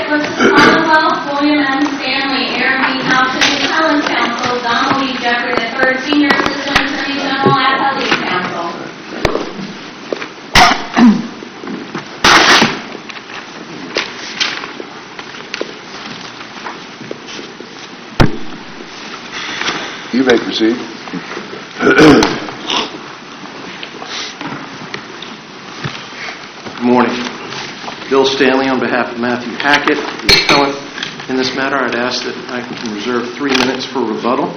Hackett v. Commonwealth, William M. Stanley, Aaron B. Townshend, Appellant's Counsel, Donald E. Jeffrey III, Senior Assistant Attorney General, Appellate Counsel. You may proceed. Good morning. Bill Stanley on behalf of Matthew Hackett, the appellant in this matter. I'd ask that I can reserve 3 minutes for rebuttal.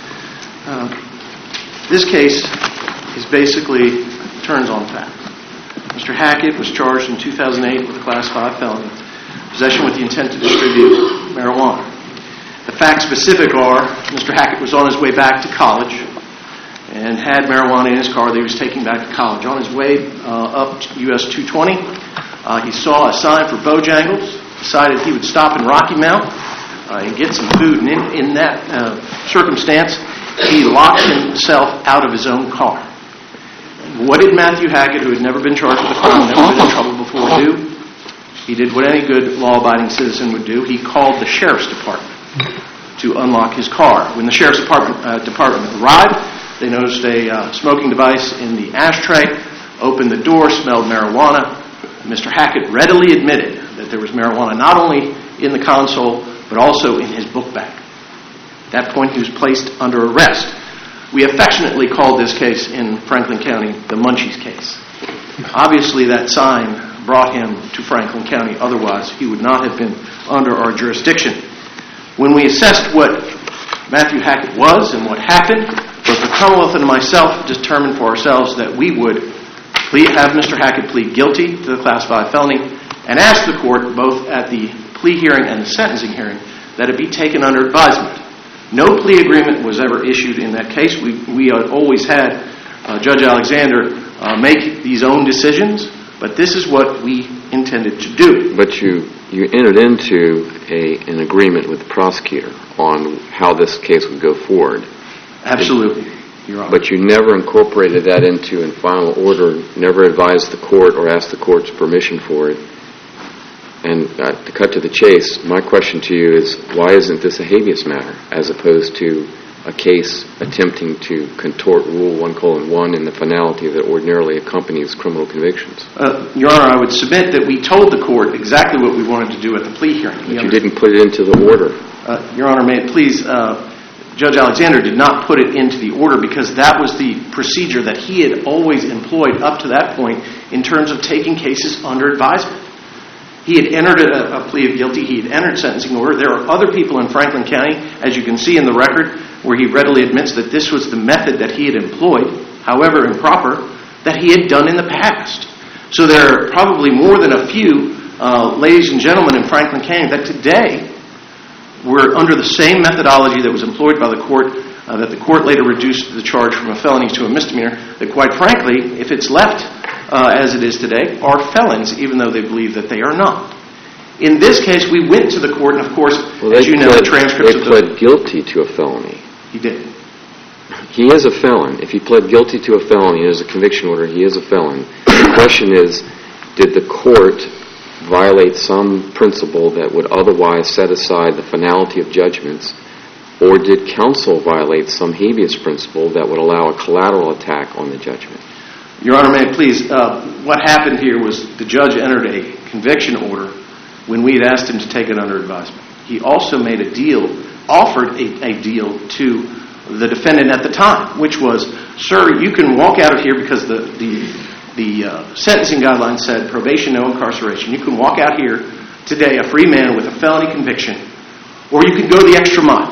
This case is basically turns on facts. Mr. Hackett was charged in 2008 with a Class 5 felony, possession with the intent to distribute marijuana. The facts specific are Mr. Hackett was on his way back to college and had marijuana in his car that he was taking back to college. On his way up to US 220, he saw a sign for Bojangles, decided he would stop in Rocky Mount and get some food. And in that circumstance, he locked himself out of his own car. What did Matthew Hackett, who had never been charged with a crime, never been in trouble before, do? He did what any good law-abiding citizen would do. He called the sheriff's department to unlock his car. When the sheriff's department arrived, they noticed a smoking device in the ashtray, opened the door, smelled marijuana. Mr. Hackett readily admitted that there was marijuana not only in the console, but also in his book bag. At that point, he was placed under arrest. We affectionately called this case in Franklin County the Munchies case. Obviously, that sign brought him to Franklin County. Otherwise, he would not have been under our jurisdiction. When we assessed what Matthew Hackett was and what happened, both the Commonwealth and myself determined for ourselves that we would have Mr. Hackett plead guilty to the Class 5 felony and ask the court, both at the plea hearing and the sentencing hearing, that it be taken under advisement. No plea agreement was ever issued in that case. We always had Judge Alexander make these own decisions, but this is what we intended to do. But you entered into an agreement with the prosecutor on how this case would go forward. Absolutely, Your Honor. But you never incorporated that into a final order, never advised the court or asked the court's permission for it. And to cut to the chase, my question to you is, why isn't this a habeas matter as opposed to a case attempting to contort Rule 1:1 in the finality that ordinarily accompanies criminal convictions? Your Honor, I would submit that we told the court exactly what we wanted to do at the plea hearing. But you didn't put it into the order. Your Honor, may it please, Judge Alexander did not put it into the order because that was the procedure that he had always employed up to that point in terms of taking cases under advisement. He had entered a plea of guilty. He had entered sentencing order. There are other people in Franklin County, as you can see in the record, where he readily admits that this was the method that he had employed, however improper, that he had done in the past. So there are probably more than a few ladies and gentlemen in Franklin County that today were under the same methodology that was employed by the court, that the court later reduced the charge from a felony to a misdemeanor, that quite frankly, if it's left as it is today, are felons, even though they believe that they are not. In this case, we went to the court, and of course, as you know, the transcripts of the... They pled guilty to a felony. He did. He is a felon. If he pled guilty to a felony, there's a conviction order, he is a felon. The question is, did the court violate some principle that would otherwise set aside the finality of judgments, or did counsel violate some habeas principle that would allow a collateral attack on the judgment? Your Honor, may it please, what happened here was the judge entered a conviction order when we had asked him to take it under advisement. He also made a deal, offered a deal to the defendant at the time, which was, sir, you can walk out of here because the sentencing guidelines said probation, no incarceration. You can walk out here today a free man with a felony conviction, or you can go the extra mile.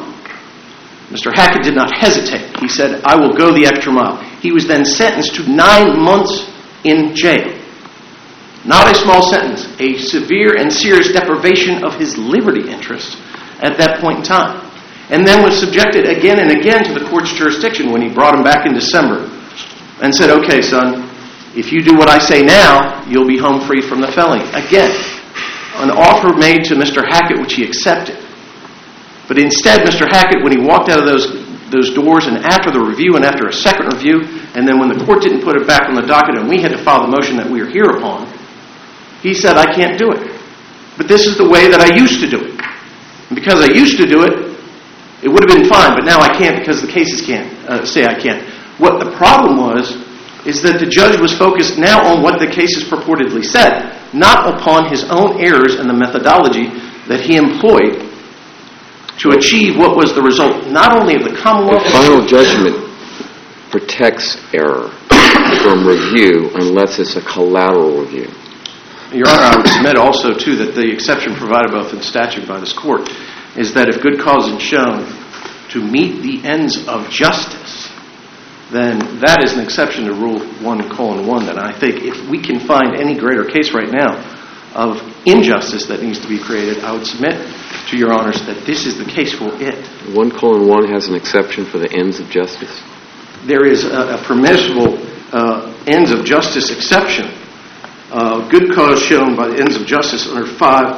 Mr. Hackett did not hesitate. He said, I will go the extra mile. He was then sentenced to 9 months in jail. Not a small sentence, a severe and serious deprivation of his liberty interest at that point in time. And then was subjected again and again to the court's jurisdiction when he brought him back in December and said, okay, son, if you do what I say now, you'll be home free from the felony. Again, an offer made to Mr. Hackett, which he accepted. But instead, Mr. Hackett, when he walked out of those doors and after the review and after a second review, and then when the court didn't put it back on the docket and we had to file the motion that we are here upon, he said, I can't do it. but this is the way that I used to do it. And because I used to do it, it would have been fine, but now I can't because the cases can't say I can't. What the problem was is that the judge was focused now on what the cases purportedly said, not upon his own errors and the methodology that he employed to achieve what was the result not only of the Commonwealth... The final judgment protects error from review unless it's a collateral review. Your Honor, I would submit also, too, that the exception provided both in statute by this Court is that if good cause is shown to meet the ends of justice, then that is an exception to Rule 1:1. And I think if we can find any greater case right now of injustice that needs to be created, I would submit to Your Honors that this is the case for it. 1:1 has an exception for the ends of justice? There is a permissible ends of justice exception. Good cause shown by the ends of justice under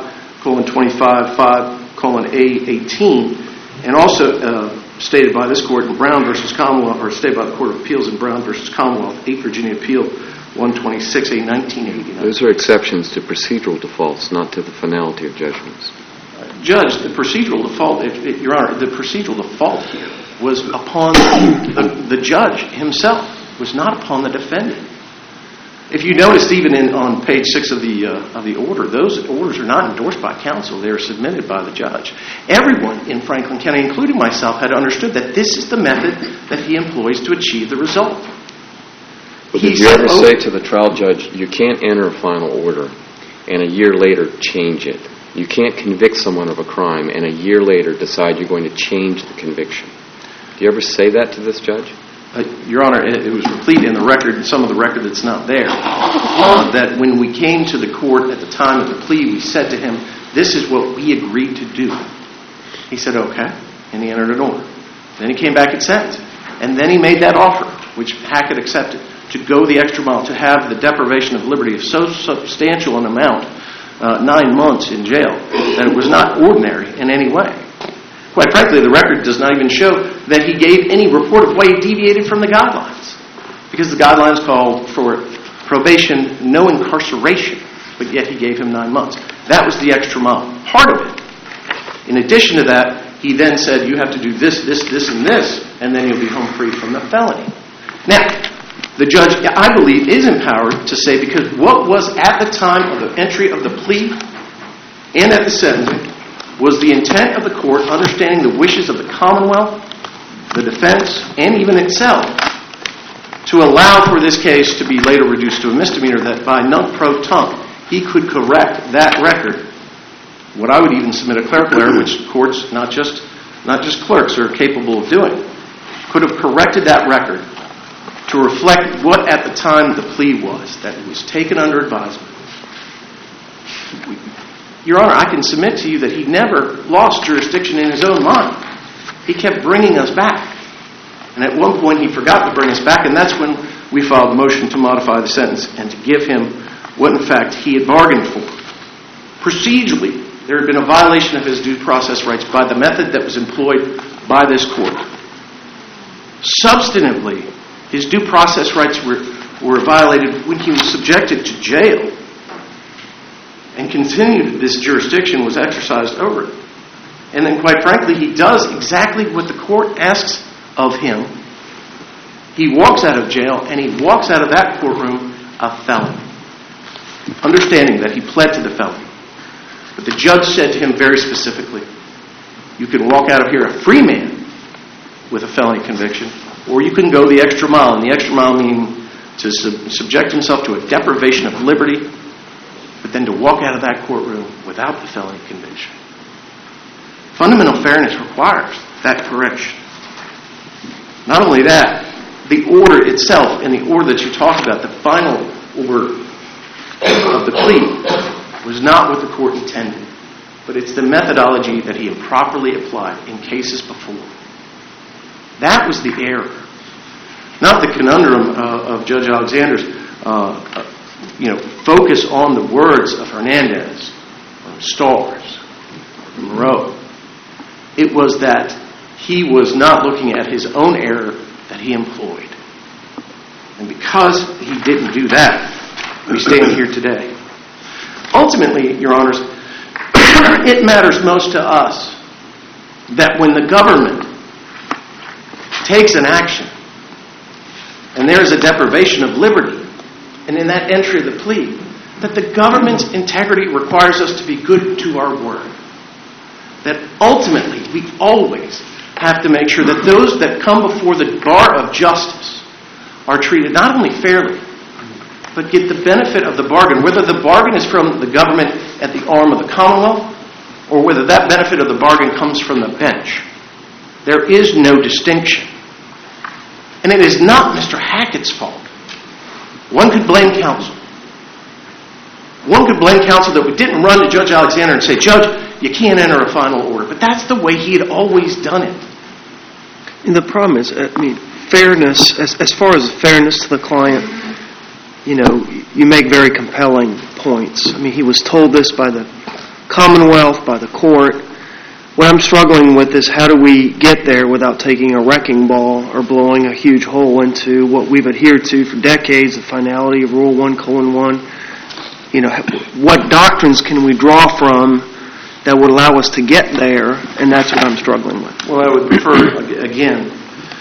5:25, 5:A18, and also stated by this Court in Brown v. Commonwealth, or stated by the Court of Appeals in Brown v. Commonwealth, 8 Virginia Appeal 126, a 1989. Those are exceptions to procedural defaults, not to the finality of judgments. Judge, the procedural default, Your Honor, the procedural default here was upon the judge himself, was not upon the defendant. If you noticed, even on page 6 of the order, those orders are not endorsed by counsel. They are submitted by the judge. Everyone in Franklin County, including myself, had understood that this is the method that he employs to achieve the result. But did you ever say to the trial judge, you can't enter a final order and a year later change it? You can't convict someone of a crime and a year later decide you're going to change the conviction. Do you ever say that to this judge? Your Honor, it was replete in the record, some of the record that's not there, that when we came to the court at the time of the plea, we said to him, this is what we agreed to do. He said, okay, and he entered an order. Then he came back at sentencing, and then he made that offer, which Hackett accepted, to go the extra mile, to have the deprivation of liberty of so substantial an amount, 9 months in jail, that it was not ordinary in any way. Quite frankly, the record does not even show that he gave any report of why he deviated from the guidelines, because the guidelines called for probation, no incarceration, but yet he gave him 9 months. That was the extra mile, part of it. In addition to that, he then said, you have to do this, this, this, and this, and then you'll be home free from the felony. Now, the judge, I believe, is empowered to say, because what was at the time of the entry of the plea and at the sentencing was the intent of the court, understanding the wishes of the Commonwealth, the defense, and even itself, to allow for this case to be later reduced to a misdemeanor, that by nunc-pro-tunc, he could correct that record. What I would even submit a clerical error, which courts, not just clerks, are capable of doing, could have corrected that record to reflect what at the time the plea was, that it was taken under advisement. Your Honor, I can submit to you that he never lost jurisdiction in his own mind. He kept bringing us back. And at one point he forgot to bring us back, and that's when we filed a motion to modify the sentence and to give him what in fact he had bargained for. Procedurally, there had been a violation of his due process rights by the method that was employed by this court. Substantively, his due process rights were violated when he was subjected to jail, and continued, this jurisdiction was exercised over it. And then, quite frankly, he does exactly what the court asks of him. He walks out of jail, and he walks out of that courtroom a felon, understanding that he pled to the felony. But the judge said to him very specifically, you can walk out of here a free man with a felony conviction, or you can go the extra mile, and the extra mile meaning to subject himself to a deprivation of liberty, but then to walk out of that courtroom without the felony conviction. Fundamental fairness requires that correction. Not only that, the order itself, and the order that you talked about, the final order of the plea, was not what the court intended, but it's the methodology that he improperly applied in cases before. That was the error. Not the conundrum of Judge Alexander's focus on the words of Hernandez, or Stars, or Moreau. It was that he was not looking at his own error that he employed. And because he didn't do that, we stand here today. Ultimately, Your Honors, it matters most to us that when the government takes an action and there is a deprivation of liberty, and in that entry of the plea, that the government's integrity requires us to be good to our word. That ultimately, we always have to make sure that those that come before the bar of justice are treated not only fairly, but get the benefit of the bargain, whether the bargain is from the government at the arm of the Commonwealth, or whether that benefit of the bargain comes from the bench. There is no distinction. And it is not Mr. Hackett's fault. One could blame counsel. One could blame counsel that we didn't run to Judge Alexander and say, Judge, you can't enter a final order. But that's the way he had always done it. And the problem is, fairness, as far as fairness to the client, you make very compelling points. He was told this by the Commonwealth, by the court. What I'm struggling with is how do we get there without taking a wrecking ball or blowing a huge hole into what we've adhered to for decades, the finality of Rule 1:1. What doctrines can we draw from that would allow us to get there? And that's what I'm struggling with. Well, I would refer, again,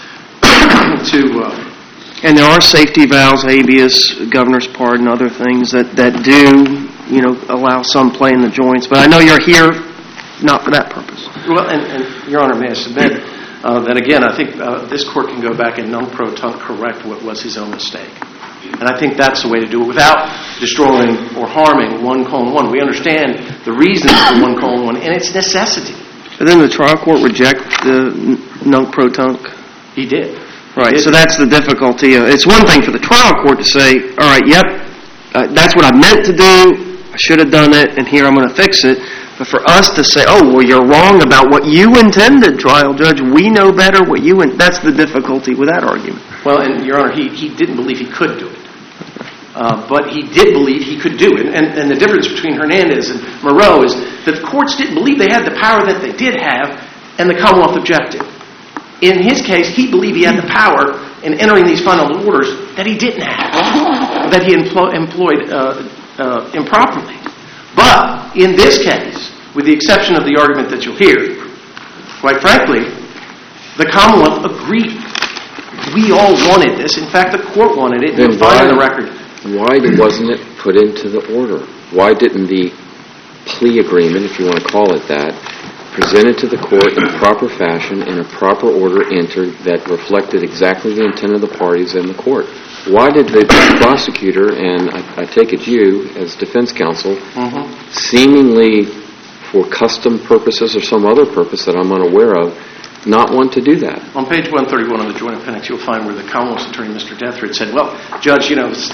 to... And there are safety valves, habeas, governor's pardon, other things that do, allow some play in the joints. But I know you're here not for that purpose. Well, and Your Honor, may I submit that, again, I think this court can go back and non-pro-tunc correct what was his own mistake. And I think that's the way to do it without destroying or harming 1:1. We understand the reasons for 1:1 and its necessity. But then the trial court reject the non-pro-tunc? He did. Right, so that's the difficulty. It's one thing for the trial court to say, all right, that's what I meant to do, I should have done it, and here I'm going to fix it. But for us to say, oh, well, you're wrong about what you intended, trial judge, we know better what you that's the difficulty with that argument. Well, and Your Honor, he didn't believe he could do it. But he did believe he could do it. And the difference between Hernandez and Moreau is that the courts didn't believe they had the power that they did have, and the Commonwealth objected. In his case, he believed he had the power in entering these final orders that he didn't have, that he employed improperly. But in this case, with the exception of the argument that you'll hear, quite frankly, the Commonwealth agreed. We all wanted this. In fact, the court wanted it. You'll find on the record. Why wasn't it put into the order? Why didn't the plea agreement, if you want to call it that, presented to the court in proper fashion, in a proper order entered that reflected exactly the intent of the parties and the court? Why did the prosecutor, and I take it you, as defense counsel, seemingly for custom purposes or some other purpose that I'm unaware of, not want to do that? On page 131 of the Joint Appendix, you'll find where the Commonwealth's attorney, Mr. Deathridge, said, well, Judge,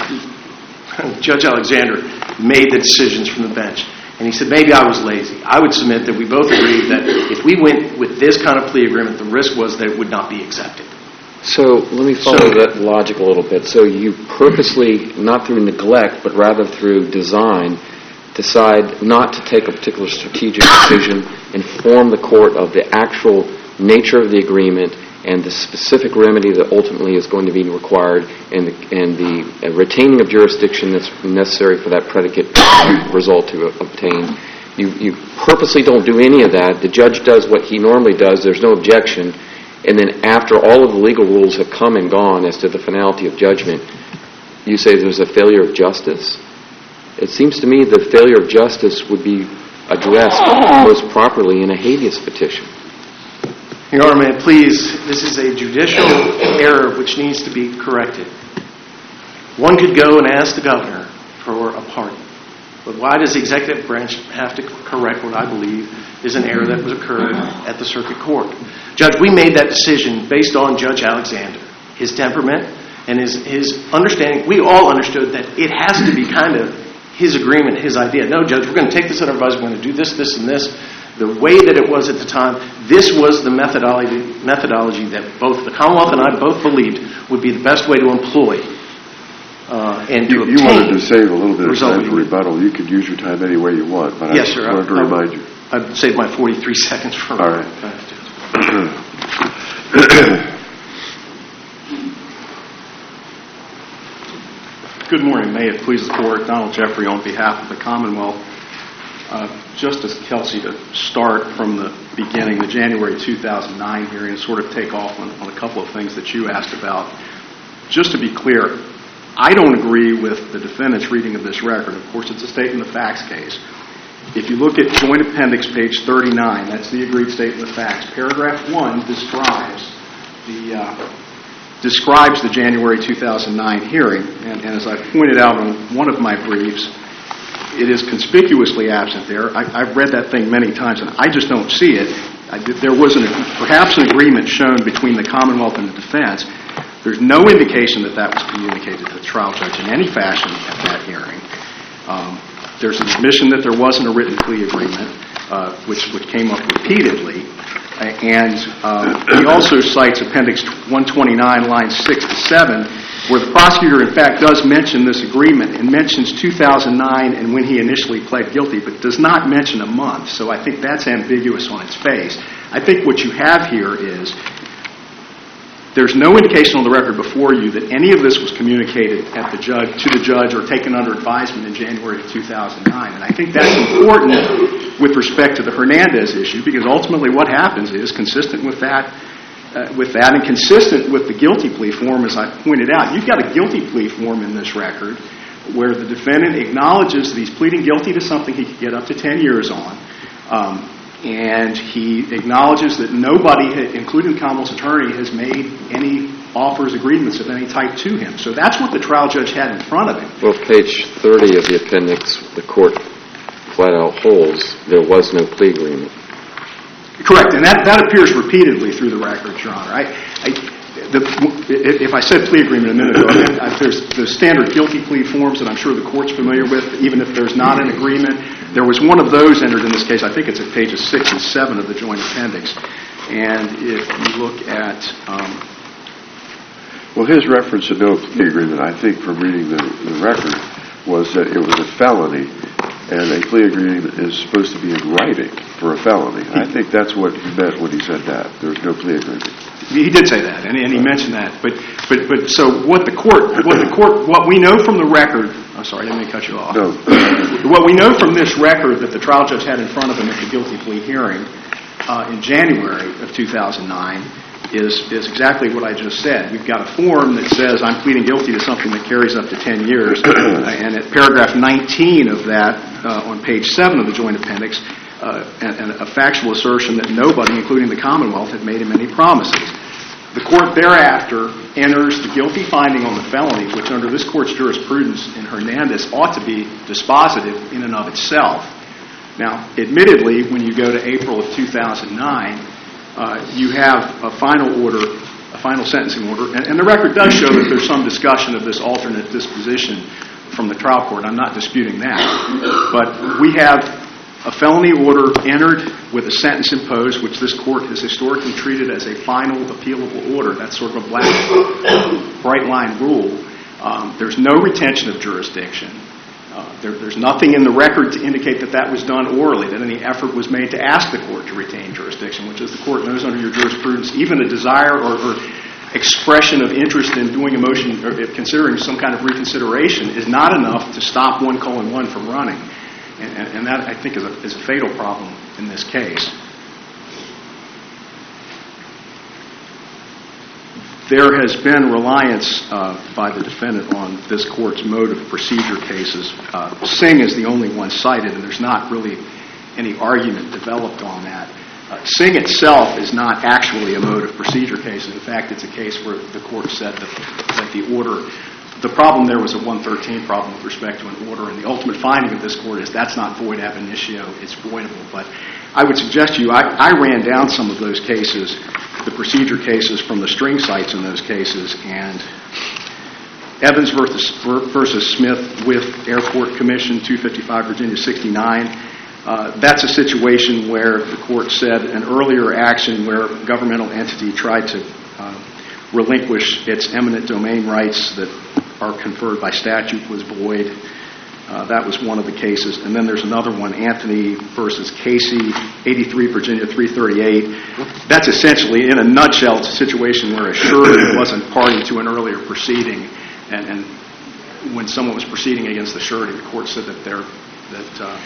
Judge Alexander made the decisions from the bench. And he said, maybe I was lazy. I would submit that we both agreed that if we went with this kind of plea agreement, the risk was that it would not be accepted. So let me follow that logic a little bit. So you purposely, not through neglect, but rather through design, decide not to take a particular strategic decision, inform the court of the actual nature of the agreement and the specific remedy that ultimately is going to be required and the retaining of jurisdiction that's necessary for that predicate result to obtain. You purposely don't do any of that. The judge does what he normally does. There's no objection. And then after all of the legal rules have come and gone as to the finality of judgment, you say there's a failure of justice. It seems to me the failure of justice would be addressed most properly in a habeas petition. Your Honor, may it please, this is a judicial error which needs to be corrected. One could go and ask the governor for a pardon. But why does the executive branch have to correct what I believe is an error that was occurred at the circuit court? Judge, we made that decision based on Judge Alexander, his temperament, and his understanding. We all understood that it has to be kind of his agreement, his idea. No, Judge, we're going to take this under advisement. We're going to do this, this, and this. The way that it was at the time, this was the methodology that both the Commonwealth and I both believed would be the best way to employ and to obtain. You wanted to save a little bit of time for rebuttal. You could use your time any way you want, but yes, I sir, wanted to remind you. I've saved my 43 seconds for all right. Good morning. May it please the Court. Donald Jeffrey on behalf of the Commonwealth. Justice Kelsey, to start from the beginning, the January 2009 hearing, and sort of take off on a couple of things that you asked about. Just to be clear, I don't agree with the defendant's reading of this record. Of course, it's a statement of facts case. If you look at Joint Appendix page 39, that's the agreed statement of facts. Paragraph 1 describes the January 2009 hearing, and as I pointed out on one of my briefs, it is conspicuously absent there. I've read that thing many times, and I just don't see it. There was perhaps an agreement shown between the Commonwealth and the defense. There's no indication that that was communicated to the trial judge in any fashion at that hearing. There's an admission that there wasn't a written plea agreement, which came up repeatedly. And he also cites Appendix 129, lines 6 to 7, where the prosecutor, in fact, does mention this agreement and mentions 2009 and when he initially pled guilty, but does not mention a month. So I think that's ambiguous on its face. I think what you have here is there's no indication on the record before you that any of this was communicated to the judge or taken under advisement in January of 2009. And I think that's important with respect to the Hernandez issue, because ultimately what happens is, consistent with that and consistent with the guilty plea form, as I pointed out, you've got a guilty plea form in this record where the defendant acknowledges that he's pleading guilty to something he could get up to 10 years on. And he acknowledges that nobody, including the Commonwealth's attorney, has made any offers, agreements of any type to him. So that's what the trial judge had in front of him. Well, page 30 of the appendix, the court flat out holds there was no plea agreement. Correct, and that appears repeatedly through the record, Your Honor. If I said plea agreement a minute ago, there's the standard guilty plea forms that I'm sure the court's familiar with, even if there's not an agreement. There was one of those entered in this case. I think it's at pages 6 and 7 of the joint appendix. And if you look at... Well, his reference to no plea agreement, I think from reading the record, was that it was a felony, and a plea agreement is supposed to be in writing for a felony. I think that's what he meant when he said that. There was no plea agreement. He did say that, and he mentioned that. But so what we know from the record. I'm sorry, I didn't mean to cut you off. No. What we know from this record that the trial judge had in front of him at the guilty plea hearing in January of 2009 is exactly what I just said. We've got a form that says I'm pleading guilty to something that carries up to 10 years, and at paragraph 19 of that, on page 7 of the joint appendix, and a factual assertion that nobody, including the Commonwealth, had made him any promises. The court thereafter enters the guilty finding on the felony, which under this court's jurisprudence in Hernandez ought to be dispositive in and of itself. Now, admittedly, when you go to April of 2009, you have a final sentencing order, and the record does show that there's some discussion of this alternate disposition from the trial court. I'm not disputing that. But we have a felony order entered with a sentence imposed, which this court has historically treated as a final appealable order. That's sort of a bright line rule. There's no retention of jurisdiction. There's nothing in the record to indicate that was done orally, that any effort was made to ask the court to retain jurisdiction, which, as the court knows under your jurisprudence, even a desire or expression of interest in doing a motion or considering some kind of reconsideration is not enough to stop 1:1 from running. And that, I think, is a fatal problem in this case. There has been reliance by the defendant on this court's mode of procedure cases. Singh is the only one cited, and there's not really any argument developed on that. Singh itself is not actually a mode of procedure case. In fact, it's a case where the court said that the order... The problem there was a 113 problem with respect to an order, and the ultimate finding of this court is that's not void ab initio, it's voidable. But I would suggest to you, I ran down some of those cases, the procedure cases from the string sites in those cases, and Evans versus Smith with Airport Commission 255 Virginia 69, that's a situation where the court said an earlier action where a governmental entity tried to relinquish its eminent domain rights that are conferred by statute was void. That was one of the cases. And then there's another one, Anthony versus Casey, 83 Virginia 338. That's essentially, in a nutshell, it's a situation where a surety wasn't party to an earlier proceeding, and when someone was proceeding against the surety, the court said that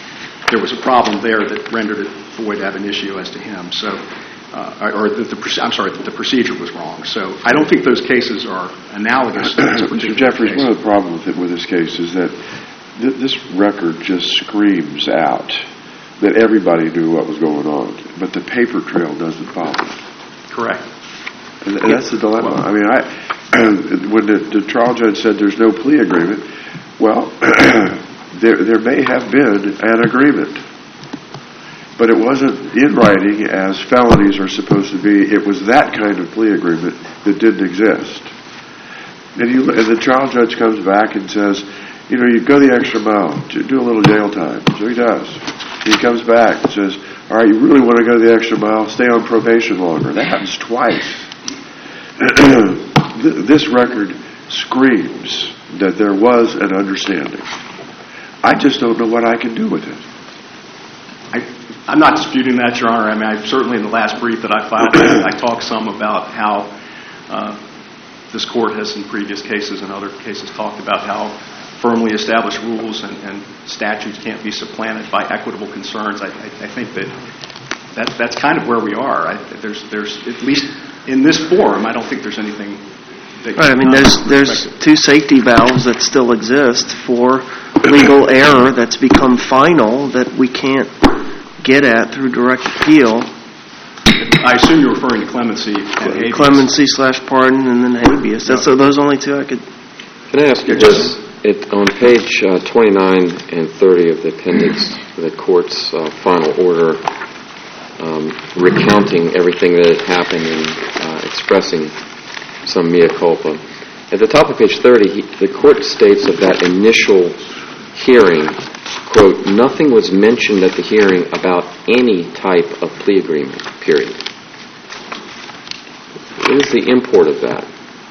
there was a problem there that rendered it void ab initio as to him. So, that the procedure was wrong. So I don't think those cases are analogous to this particular Mr. Jeffries, case. one of the problems with this case is that this record just screams out that everybody knew what was going on, but the paper trail doesn't follow. Correct. And that's the dilemma. I mean, when the trial judge said there's no plea agreement, well, there may have been an agreement, but it wasn't in writing as felonies are supposed to be. It was that kind of plea agreement that didn't exist. And the trial judge comes back and says, you go the extra mile, do a little jail time. So he does. He comes back and says, all right, you really want to go the extra mile? Stay on probation longer. That happens twice. This record screams that there was an understanding. I just don't know what I can do with it. I'm not disputing that, Your Honor. I mean, certainly in the last brief that I filed, I talked some about how this court has in previous cases and other cases talked about how firmly established rules and statutes can't be supplanted by equitable concerns. I think that's kind of where we are. There's at least in this forum, I don't think there's anything that right, I mean, there's two safety valves that still exist for legal error that's become final that we can't get at through direct appeal. I assume you're referring to clemency and habeas. Clemency/pardon and then habeas. So those only two I could... Can I ask you this? On page 29 and 30 of the appendix, the court's final order recounting everything that had happened and expressing some mea culpa. At the top of page 30, the court states of that initial hearing, quote, nothing was mentioned at the hearing about any type of plea agreement, period. What is the import of that?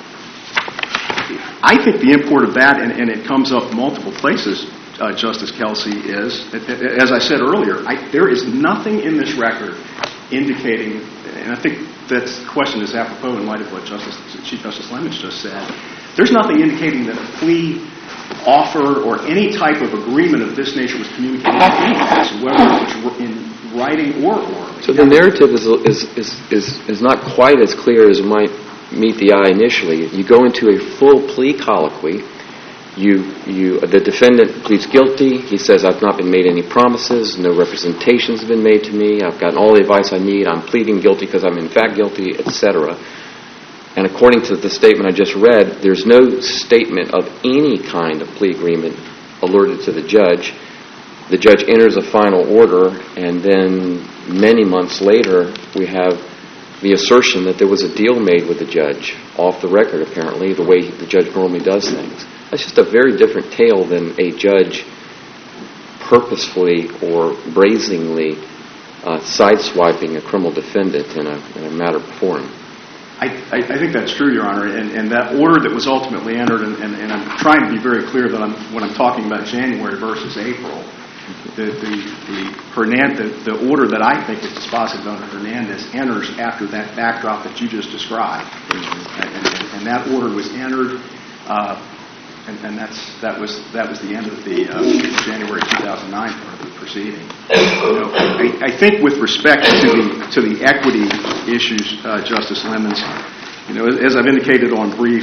I think the import of that, and it comes up multiple places, Justice Kelsey, is, as I said earlier, there is nothing in this record indicating, and I think that question is apropos in light of what Chief Justice Lemons just said, there's nothing indicating that a plea offer or any type of agreement of this nature was communicated in any fashion, whether it was in writing or orally. So the narrative is not quite as clear as it might meet the eye initially. You go into a full plea colloquy. The defendant pleads guilty. He says, I've not been made any promises. No representations have been made to me. I've gotten all the advice I need. I'm pleading guilty because I'm in fact guilty, etc. And according to the statement I just read, there's no statement of any kind of plea agreement alerted to the judge. The judge enters a final order, and then many months later, we have the assertion that there was a deal made with the judge, off the record apparently, the way the judge normally does things. That's just a very different tale than a judge purposefully or brazenly sideswiping a criminal defendant in a matter before him. I think that's true, Your Honor, and that order that was ultimately entered, and I'm trying to be very clear that when I'm talking about January versus April, the order that I think is dispositive under Hernandez enters after that backdrop that you just described, and that order was entered, and that was the end of the January 2009 part of the proceeding. I think with respect to the equity issues, Justice Lemons, as I've indicated on brief,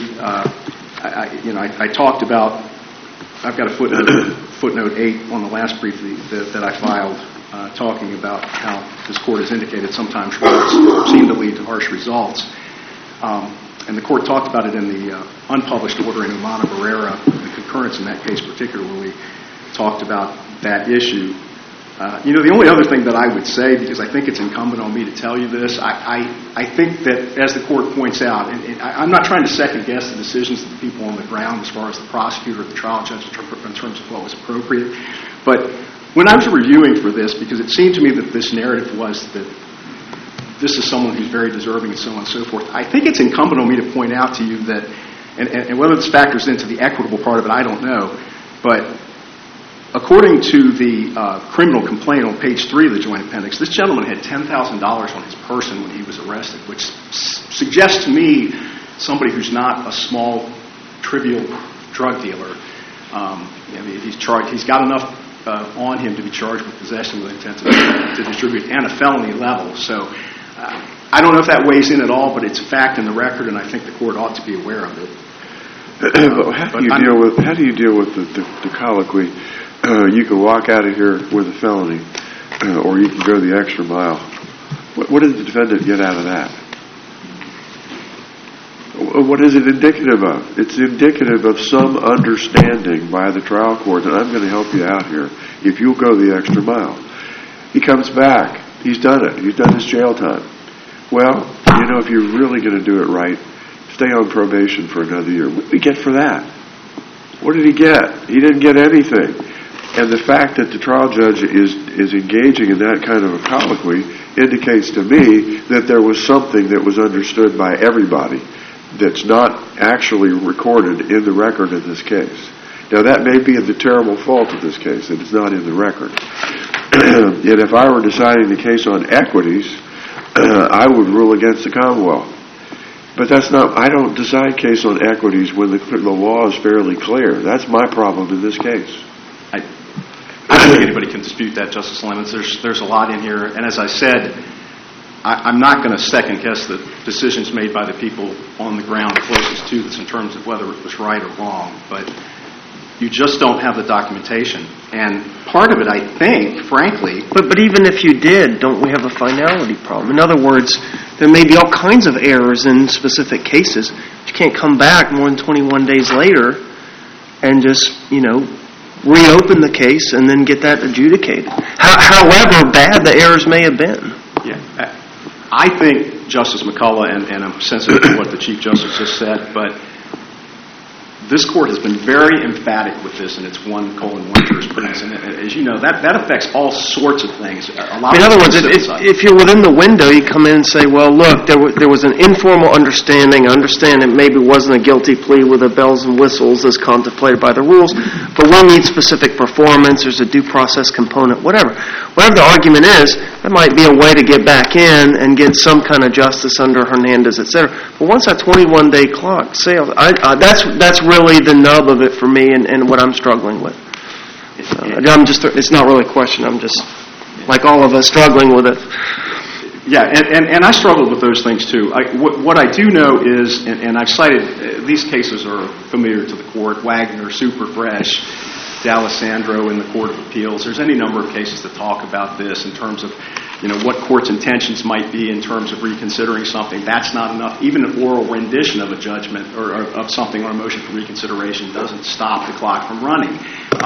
I talked about. I've got a footnote 8 on the last brief that I filed, talking about how this court has indicated sometimes courts seem to lead to harsh results. And the court talked about it in the unpublished order in Umana Barrera. The concurrence in that case particularly talked about that issue. The only other thing that I would say, because I think it's incumbent on me to tell you this, I think that, as the court points out, and I'm not trying to second-guess the decisions of the people on the ground as far as the prosecutor or the trial judge in terms of what was appropriate, but when I was reviewing for this, because it seemed to me that this narrative was that this is someone who's very deserving and so on and so forth, I think it's incumbent on me to point out to you that, and whether this factors into the equitable part of it, I don't know, but according to the criminal complaint on page 3 of the joint appendix, this gentleman had $10,000 on his person when he was arrested, which suggests to me somebody who's not a small, trivial drug dealer. He's got enough on him to be charged with possession with intent to distribute and a felony level. So I don't know if that weighs in at all, but it's a fact in the record, and I think the court ought to be aware of it. How do you deal with the colloquy? You can walk out of here with a felony, or you can go the extra mile. What did the defendant get out of that? What is it indicative of? It's indicative of some understanding by the trial court that I'm going to help you out here if you'll go the extra mile. He comes back. He's done it. He's done his jail time. Well, if you're really going to do it right, stay on probation for another year. What did he get for that? What did he get? He didn't get anything. And the fact that the trial judge is engaging in that kind of a colloquy indicates to me that there was something that was understood by everybody that's not actually recorded in the record in this case. Now, that may be the terrible fault of this case, that it's not in the record. And if I were deciding the case on equities, I would rule against the Commonwealth. But that's not, I don't decide case on equities when the law is fairly clear. That's my problem in this case. I don't think anybody can dispute that, Justice Lemons. There's a lot in here. And as I said, I'm not going to second-guess the decisions made by the people on the ground closest to this in terms of whether it was right or wrong. But you just don't have the documentation. And part of it, I think, frankly... But even if you did, don't we have a finality problem? In other words, there may be all kinds of errors in specific cases. You can't come back more than 21 days later and just, reopen the case and then get that adjudicated. However bad the errors may have been. Yeah. I think, Justice McCullough, and I'm sensitive to what the Chief Justice just said, but this Court has been very emphatic with this in its 1:1 jurisprudence. And as you know, that affects all sorts of things. In other words, if you're within the window, you come in and say, well, look, there was an informal understanding. I understand it maybe wasn't a guilty plea with the bells and whistles as contemplated by the rules, but we need specific performance. There's a due process component, whatever. Whatever the argument is, that might be a way to get back in and get some kind of justice under Hernandez, etc. But once that 21-day clock sails, that's really the nub of it for me and what I'm struggling with. It's not really a question. I'm just, like all of us, struggling with it. Yeah, and I struggled with those things too. What I do know is, and I've cited, these cases are familiar to the Court, Wagner, Superfresh, D'Alessandro in the Court of Appeals. There's any number of cases that talk about this in terms of, what court's intentions might be in terms of reconsidering something. That's not enough. Even an oral rendition of a judgment or of something on a motion for reconsideration doesn't stop the clock from running.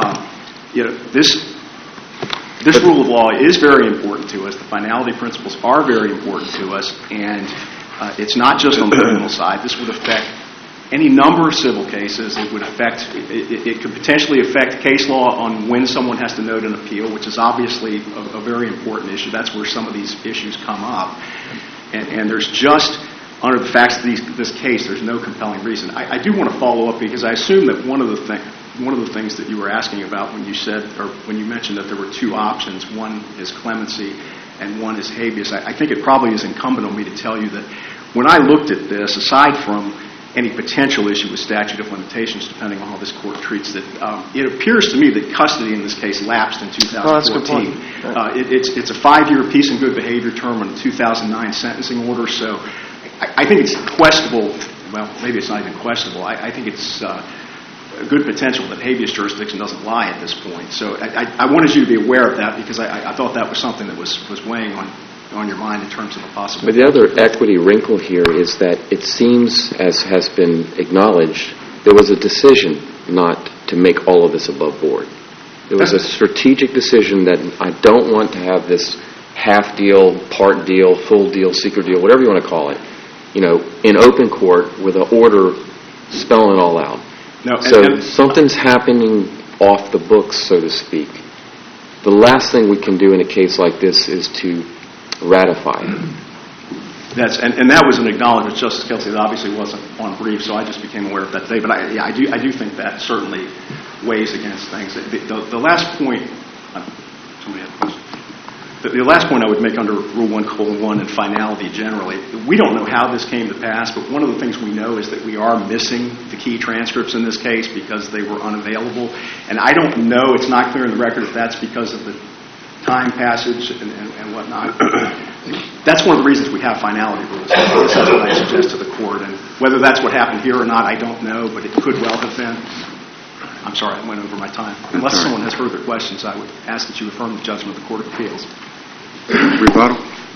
This rule of law is very important to us. The finality principles are very important to us, and it's not just on the criminal side. This would affect any number of civil cases. It could potentially affect case law on when someone has to note an appeal, which is obviously a very important issue. That's where some of these issues come up. And there's just, under the facts of this case, there's no compelling reason. I do want to follow up because I assume that one of the things that you were asking about when you said, or when you mentioned that there were two options, one is clemency and one is habeas. I think it probably is incumbent on me to tell you that when I looked at this, aside from any potential issue with statute of limitations, depending on how this Court treats it, it appears to me that custody in this case lapsed in 2014. Oh, that's a good point. It's a 5-year peace and good behavior term on a 2009 sentencing order, so I think it's questionable. Well, maybe it's not even questionable. I think it's a good potential that habeas jurisdiction doesn't lie at this point. So I wanted you to be aware of that because I thought that was something that was weighing on your mind in terms of a possibility. But the other equity wrinkle here is that it seems, as has been acknowledged, there was a decision not to make all of this above board. There was a strategic decision that I don't want to have this half deal, part deal, full deal, secret deal, whatever you want to call it, in open court with an order spelling it all out. No, so something's happening off the books, so to speak. The last thing we can do in a case like this is to ratify it. And that was an acknowledgement, Justice Kelsey, that obviously wasn't on brief, so I just became aware of that today. But I do think that certainly weighs against things. The last point, somebody had a question. The last point I would make under Rule 1:1 and finality generally, we don't know how this came to pass, but one of the things we know is that we are missing the key transcripts in this case because they were unavailable. And I don't know, it's not clear in the record if that's because of the time passage and whatnot. That's one of the reasons we have finality rules. This is what I suggest to the court. And whether that's what happened here or not, I don't know, but it could well have been. I'm sorry, I went over my time. Unless someone has further questions, I would ask that you affirm the judgment of the Court of Appeals. Rebuttal?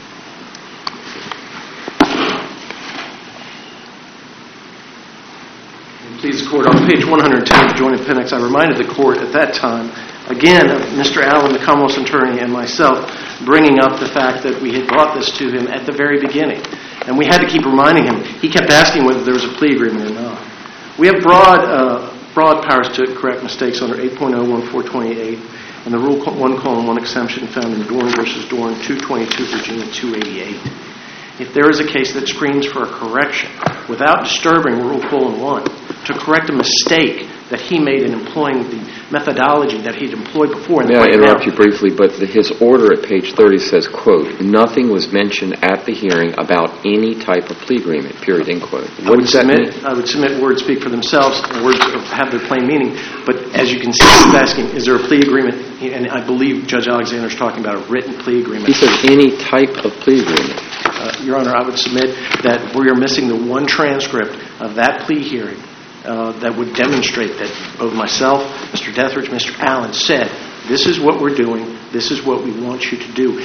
Please, the Court, on page 110 of the Joint Appendix, I reminded the Court at that time, again, of Mr. Allen, the Commonwealth's attorney, and myself, bringing up the fact that we had brought this to him at the very beginning. And we had to keep reminding him. He kept asking whether there was a plea agreement or not. We have broad powers to correct mistakes under 8.01428 and the Rule 1:1 exemption found in Dorn v. Dorn, 222 Virginia 288. If there is a case that screams for a correction without disturbing Rule 1, to correct a mistake that he made in employing the methodology that he'd employed before. May I interrupt you briefly, but his order at page 30 says, quote, nothing was mentioned at the hearing about any type of plea agreement, period, end quote. What does that mean? I would submit words speak for themselves, words have their plain meaning, but as you can see, he's asking, is there a plea agreement? And I believe Judge Alexander's talking about a written plea agreement. He says any type of plea agreement. Your Honor, I would submit that we are missing the one transcript of that plea hearing that would demonstrate that both myself, Mr. Deathridge, Mr. Allen said, this is what we're doing, this is what we want you to do.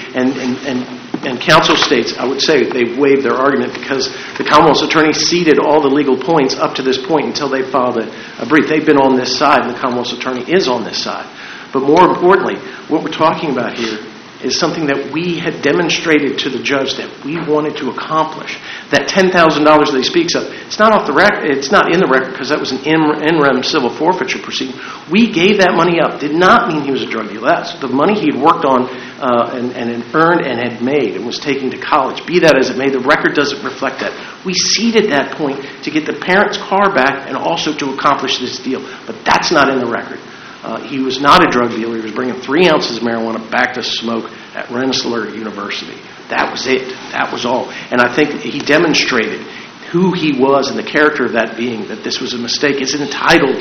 And counsel states, I would say, they've waived their argument because the Commonwealth's attorney ceded all the legal points up to this point until they filed a brief. They've been on this side, and the Commonwealth's attorney is on this side. But more importantly, what we're talking about here is something that we had demonstrated to the judge that we wanted to accomplish. That $10,000 that he speaks of, it's not off the record. It's not in the record because that was an in rem civil forfeiture proceeding. We gave that money up. Did not mean he was a drug dealer. That's the money he had worked on and had earned and had made and was taking to college. Be that as it may, the record doesn't reflect that. We ceded that point to get the parents' car back and also to accomplish this deal. But that's not in the record. He was not a drug dealer. He was bringing 3 ounces of marijuana back to smoke at Rensselaer University. That was it. That was all. And I think he demonstrated who he was and the character of that being, that this was a mistake, is entitled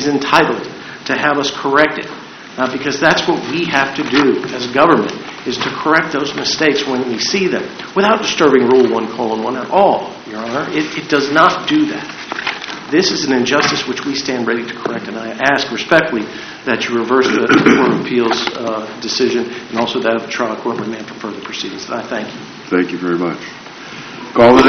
to have us correct it. Because that's what we have to do as government, is to correct those mistakes when we see them, without disturbing Rule 1:1 at all, Your Honor. It does not do that. This is an injustice which we stand ready to correct, and I ask respectfully that you reverse the Court of Appeals decision and also that of the trial court remand for further proceedings. And I thank you. Thank you very much. Call the